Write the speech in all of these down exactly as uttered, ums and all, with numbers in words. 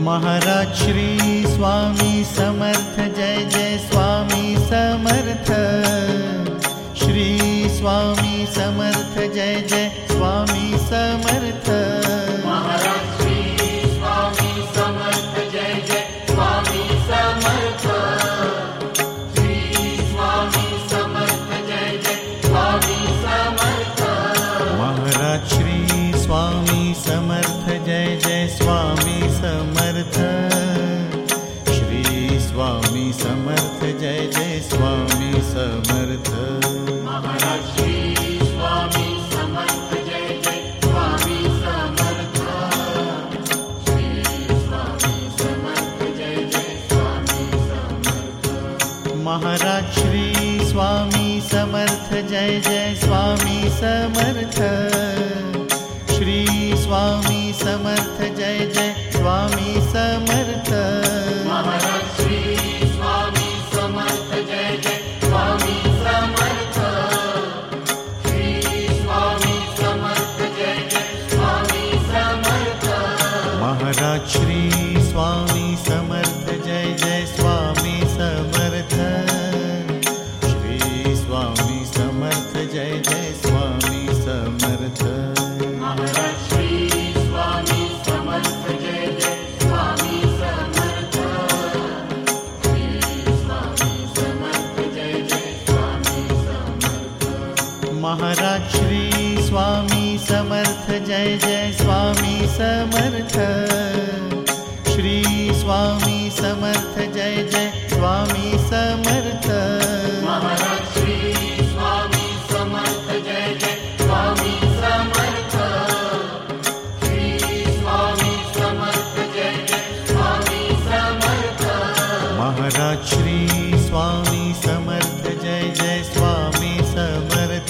Maharaj Shri Swami Samarth, Jai Jai Swami Samarth. Shri Swami Samarth, Jai Jai Swami Samarth. Maharaj Shri Swami Samarth, Jai Jai Swami Samarth. Shri Swami Samarth, Jai Jai Swami Samarth. Maharaj Shri Swami Samarth, Jai Jai Swami Samarth. Shri Swami Samarth, Jai Jai Swami Samarth. Maharaj Shri Swami Samarth, Jai Jai Swami Samarth. Shri Swami Samarth, Jai Jai Swami Samarth. Maharaj Shri Swami Samarth, Jai Jai Swami Samarth. Shri Swami Samarth, Jai Jai Swami Samarth. Maharaj Shri Swami Samarth, Jai Jai Swami Samarth. Shri Swami Samarth, Jai Jai Swami Samarth. Maharaj Shri Swami Samarth, Jai Jai Swami Samarth. Shri Swami Samarth, Jai Jai Swami Samarth. Maharaj Shri Swami Samarth, Jai Jai Swami Samarth. Shri Swami Samarth, Jai Jai Swami Samarth. Maharaj Shri Swami Samarth, Jai Jai Swami Samarth. Shri Swami Samarth, Jai Jai Swami Samarth. Maharaj Shri Swami Samarth, Jai Jai Swami Samarth. Shri Swami Samarth, Jai Jai Swami Samarth. Maharaj Shri Swami Samarth, Jai Jai Swami Samarth.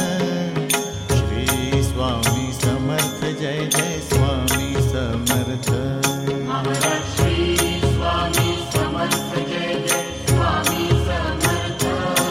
Shri Swami Samarth, Jai Jai Swami Samarth. Maharaj Shri Swami Samarth, Jai Jai Swami Samarth.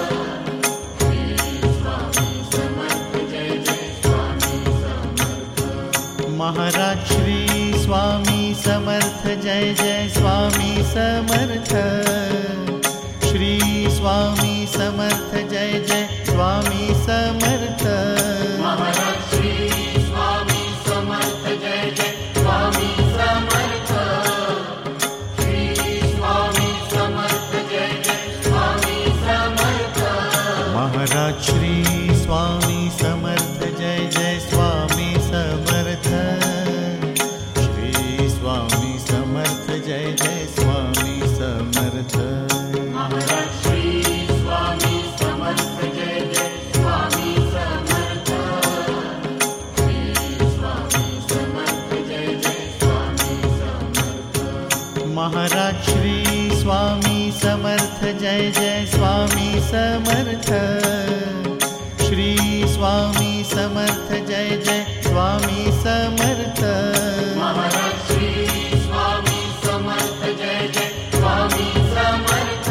Shri Swami Samarth, Jai Jai Swami Samarth. Maharaj Shri Swami Samarth, Jai Jai Swami Samarth. Shri Swami Samarth, Jai Jai Swami Samarth. Maharaj Shri Swami Samarth, Jai Jai Swami Samarth. Shri Swami Samarth, Jai Jai Swami Samarth. Maharaj Shri Swami Samarth, Jai Jai Swami Samarth. Shri Swami Samarth, Jai Jai Swami Samarth. Maharaj Shri Swami Samarth, Jai Jai Swami Samarth. Shri Swami Samarth, Jai Jai Swami Samarth. Maharaj Shri Swami Samarth, Jai Jai Swami Samarth. Shri Swami Samarth, Jai Jai Swami Samarth. Maharaj Shri Swami Samarth, Jai Jai Swami Samarth.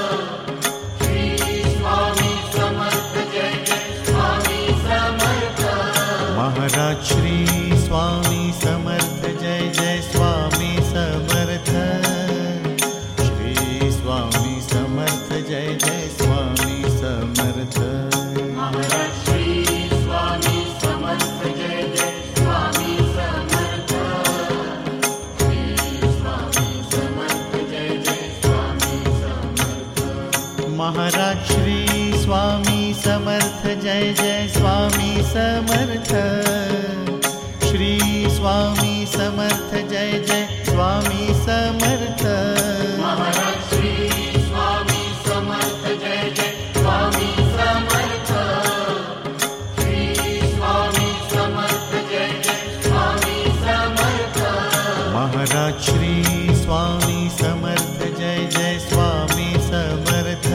Shri Swami Samarth, Jai Jai Swami Samarth. Maharaj Shri Swami Samarth, Jai Jai Swami Samarth. Shri Swami Samarth, Jai Jai Swami Samarth. Maharaj Shri Swami Samarth, Jai Jai Swami Samarth. Shri Swami Samarth, Jai Jai Swami Samarth. Maharaj Shri Swami Samarth, Jai Jai Swami Samarth. Shri Swami Samarth, Jai Jai Swami Samarth. Maharaj Shri Swami Samarth, Jai Jai Swami Samarth. Shri Swami Samarth, Jai Jai Swami Samarth. Maharaj Shri Swami Samarth, Jai Jai Swami Samarth.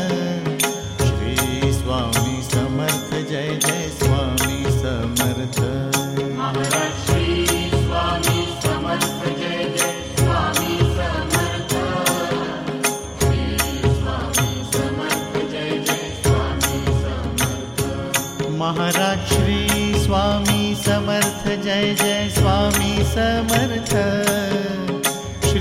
Shri Swami Samarth, Jai Jai Swami Samarth. Maharaj Shri Swami Samarth, Jai Jai Swami Samarth. Shri Swami Samarth, Jai Jai Swami Samarth. Maharaj Shri Swami Samarth, Jai Jai Swami Samarth.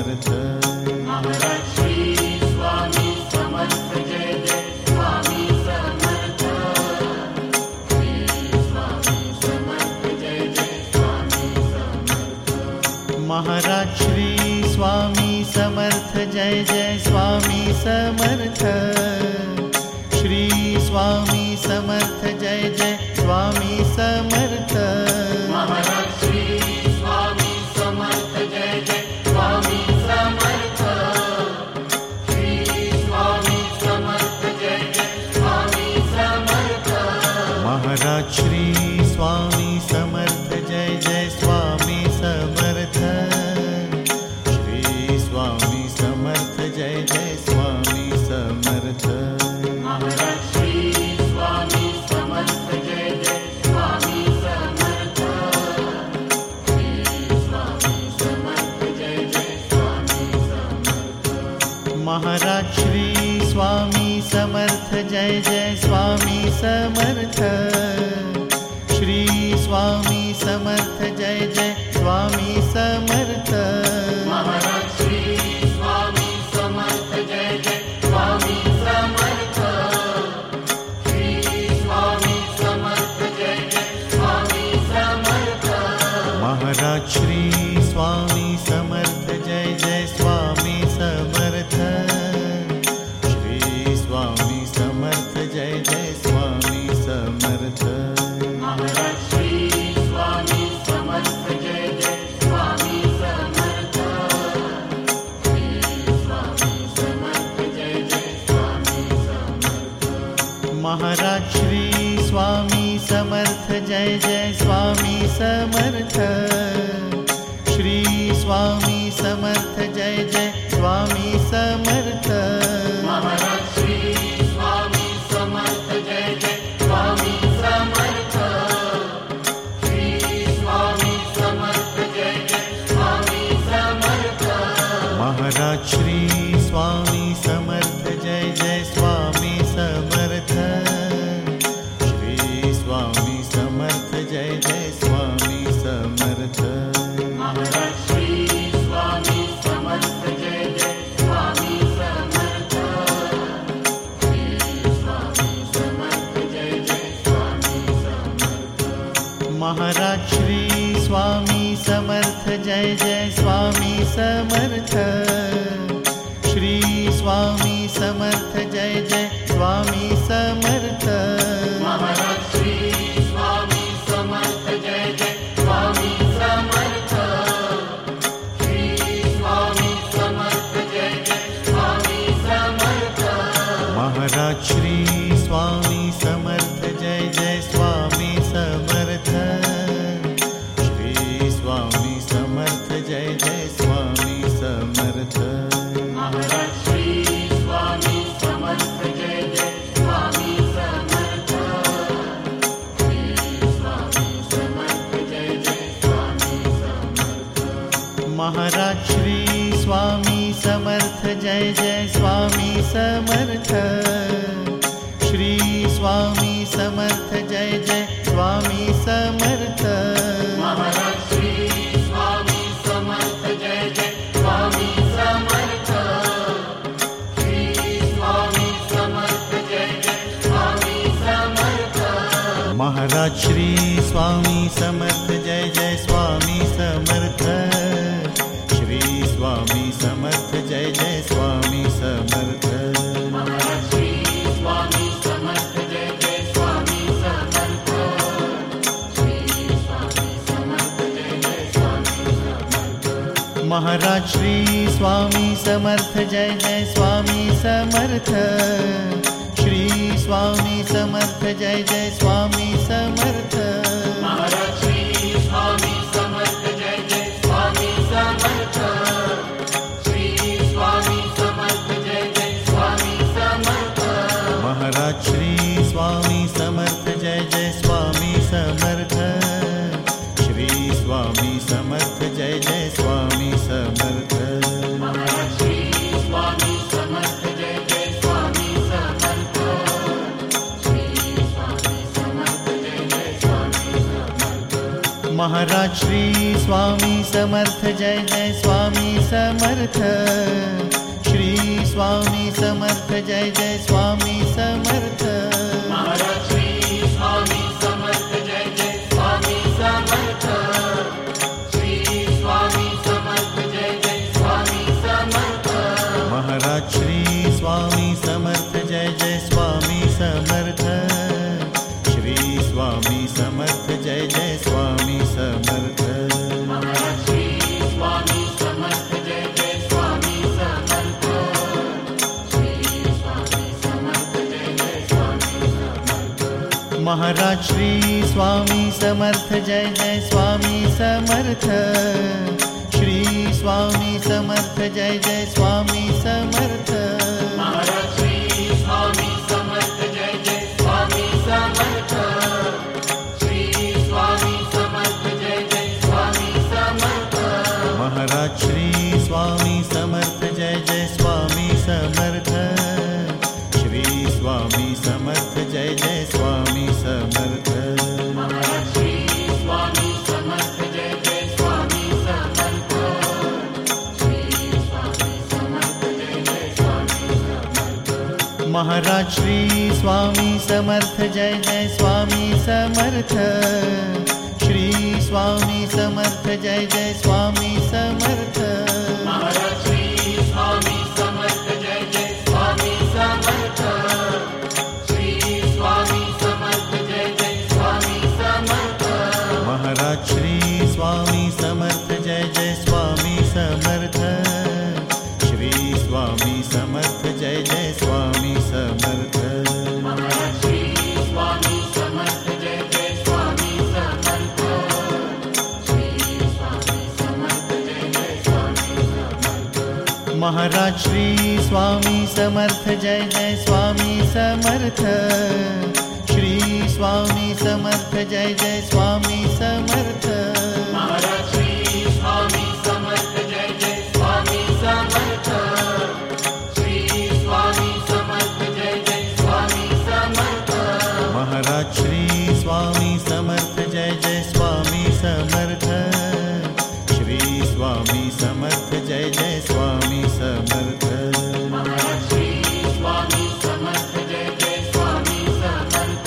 Samarth. Maharaj Shri Swami Samarth Jai Jai Swami Samarth. Shri Swami Samarth Jai Jai Swami Samarth. Maharaj Shri Swami Samarth Jai Jai Swami Samarth. Shri Swami Samarth Jai Jai Swami Samarth. Maharaj Shri Swami Samarth Jai Jai Swami Samarth. Shri Swami Samarth Jai Jai Swami Samarth. Maharaj Shri Swami Samarth Jai Jai Swami Samarth. Shri Swami Samarth Jai Jai Swami Samarth. Maharaj Shri Swami Samarth Jai Jai Swami Samarth. Shri Swami Samarth Jai Jai Swami Samarth. Maharaj Shri Swami Samarth Jai Jai Swami Samarth. Shri Swami Samarth Jai Jai Swami Samarth. Maharaj Shri Swami Samarth Jai Jai Swami Samarth. Shri Swami Samarth Jai Jai Swami Samarth. Maharaj Shri Swami Samarth Jai Jai Swami Samarth. Shri Swami Samarth Jai Jai Swami Samarth. Maharaj Shri Swami Samarth Jai Jai Swami Samarth. Shri Swami Samarth Jai Jai Swami Samarth. Maharaj Shri Swami Samarth Jai Jai Swami Samarth. Shri Swami Samarth Jai Jai Swami Samarth. Maharaj Shri Swami Samarth Jai Jai Swami Samarth. Shri Swami Samarth Jai Jai Swami Samarth. Maharaj Shri Swami Samarth Jai Jai Swami Samarth. Shri Swami Samarth Jai Jai Swami Samarth. Maharaj Shri Swami Samarth Jai Jai Swami Samarth. Shri Swami Samarth Jai Jai Swami Samarth. Maharaj Shri Swami Samarth Jai Jai Swami Samarth. Shri Swami Samarth Jai Jai Swami Samarth. Maharaj Shri Swami Samarth Jai Jai Swami Samarth. Shri Swami Samarth Jai Jai Swami Samarth. Maharaj Shri Swami Samarth Jai Jai Swami Samarth. Shri Swami Samarth Jai Jai Swami Samarth. Maharaj Shri Swami Samarth Jai Jai Swami Samarth. Shri Swami Samarth Jai Jai Swami Samarth. Maharaj Shri Swami Samarth Jai Jai Swami Samarth. Shri Swami Samarth Jai Jai Swami Samarth. Maharaj Shri Swami Samarth Jai Jai Swami Samarth. Shri Swami Samarth Jai Jai Swami Samarth. Maharaj Shri Swami Samarth Jai Jai Swami Samarth. Shri Swami Samarth Jai Jai Swami Samarth. Maharaj Shri Swami Samarth Jai Jai Swami Samarth. Shri Swami Samarth Jai Jai Swami Samarth. Maharaj Shri Swami Samarth Jai Jai Swami Samarth. Shri Swami Samarth Jai Jai Swami Samarth. Maharaj Shri Swami Samarth Jai Jai Swami Samarth. Shri Swami Samarth Jai Jai Swami Samarth. Maharaj Shri Swami Samarth Jai Jai Swami Samarth. Shri Swami Samarth Jai Jai Swami Samarth. Maharaj Shri Swami Samarth Jai Jai Swami Samarth. Shri Swami Samarth Jai Jai Swami Maharaj Shri Swami Samarth Jai Jai Swami Samarth. Shri Swami Samarth Jai Jai Swami Samarth. Maharaj Shri Swami Samarth Jai Jai Swami Samarth. Shri Swami Samarth Jai Jai Swami Samarth. Maharaj Shri Swami Samarth Jai Jai Swami Samarth. Shri Swami Samarth Jai Jai Swami Samarth. Maharaj Shri Swami Samarth Jai Jai Swami Samarth. Shri Swami Samarth Jai Jai Swami Samarth. Maharaj Shri Swami Samarth Jai Jai Swami Samarth. Shri Swami Samarth Jai Jai Swami Samarth. Maharaj Shri Swami Samarth Jai Jai Swami Samarth. Shri Swami Samarth Jai Jai Swami Samarth. Maharaj Shri Swami Samarth Jai Jai Swami Samarth. Shri Swami Samarth Jai Jai Swami Samarth. Maharaj Shri Swami Samarth Jai Jai Swami Samarth. Shri Swami Samarth Jai Jai Swami Samarth. Maharaj Shri Swami Samarth Jai Jai Swami Samarth. Shri Swami Samarth Jai Jai Swami Samarth. Maharaj Shri Swami Samarth Jai Jai Swami Samarth. Shri Swami Samarth Jai Jai Swami Samarth. Maharaj Shri Swami Samarth Jai Jai Swami Samarth. Shri Swami Samarth Jai Jai Swami Samarth. Maharaj Shri Swami Samarth Jai Jai Swami Samarth. Shri Swami Samarth Jai Jai Swami Samarth. Maharaj Shri Swami Samarth Jai Jai Swami Samarth. Shri Swami Samarth Jai Jai Swami Samarth. Maharaj Shri Swami Samarth Jai Jai Swami Samarth. Shri Swami Samarth Jai Jai Swami Samarth. Maharaj Shri Swami Samarth Jai Jai Swami Samarth. Shri Swami Samarth Jai Jai Swami Samarth. Maharaj Shri Swami Samarth Jai Jai Swami Samarth.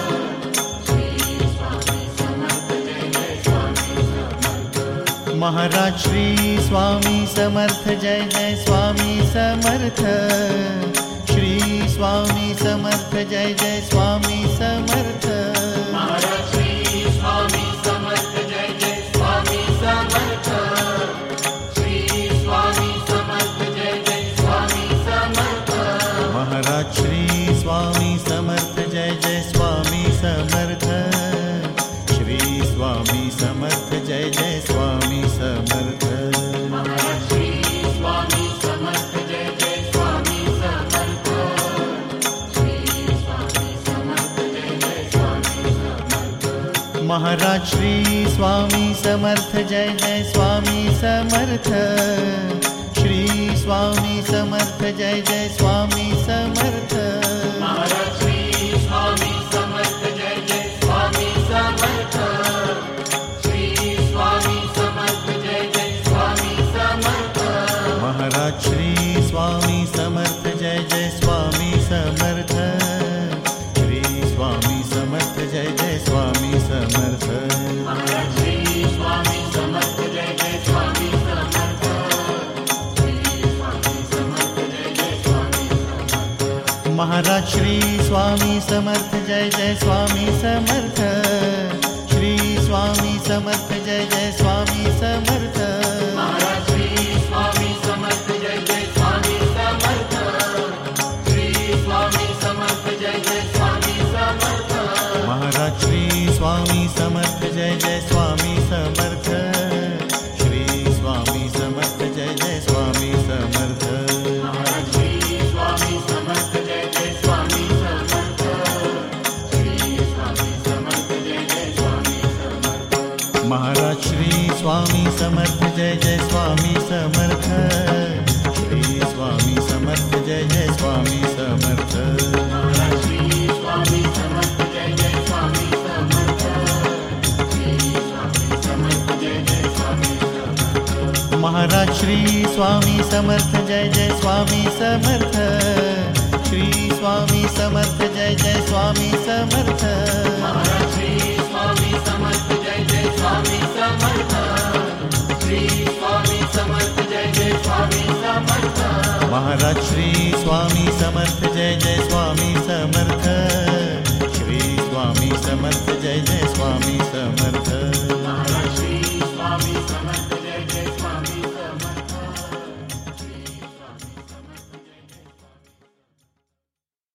Shri Swami Samarth Jai Jai Swami Samarth. Maharaj Shri Swami Samarth Jai Jai Swami Samarth. Shri Swami Samarth Jai Jai Swami Samarth. Maharaj Shri Swami Samarth Jai Jai Swami Samarth. Shri Swami Samarth Jai Jai Swami Samarth. Maharaj Shri Swami Samarth Jai Jai Swami Samarth. Shri Swami Samarth Jai Jai Swami Samarth. Maharaj Shri Swami Samarth Jai Jai Swami Samarth. Shri Swami Samarth Jai Jai Swami Samarth. Maharaj Shri Swami Samarth Jai Jai Swami Samarth. Shri Swami Samarth Jai Jai Swami Samarth. Maharaj Shri Swami Samarth Jai Jai Swami Samarth. Shri Swami Samarth Jai Jai Swami Samarth. Maharaj Shri Swami Samarth Jai Jai Swami Samarth. Shri Swami Samarth Jai Jai Swami Samarth. Maharaj Shri Swami Samarth Jai Jai Swami Samarth. Shri Swami Samarth Jai Jai Swami Samarth. Maharaj Shri Swami Samarth Jai Jai Swami Samarth. Shri Swami Samarth Jai Jai Swami Samarth. Maharaj Shri Swami Samarth Jai Jai Swami Samarth. Shri Swami Samarth Jai Jai Swami Samarth. Maharaj Shri Swami Samarth Jai Jai Swami Samarth. Shri Swami Samarth Jai Jai Swami Samarth. Maharaj Shri Swami Samarth Jai Jai Swami Samarth. Shri Swami Samarth Jai Jai Swami Samarth. Maharaj Shri Swami Samarth Jai Jai Swami Samarth. Shri Swami Samarth Jai Jai Swami Samarth. Maharaj Shri Swami Samarth Jai Jai Swami Samarth. Shri Maharaj Shri Swami Samarth Jai Jai Swami Samarth, Shri Swami Samarth Jai Jai Swami Samarth, Maharaj Shri Swami Samarth Jai Jai Swami Samarth, Shri Swami Samarth Jai Jai Swami Samarth, Maharaj Shri Swami Samarth Jai Jai Swami Samarth, Shri Swami Samarth Jai Jai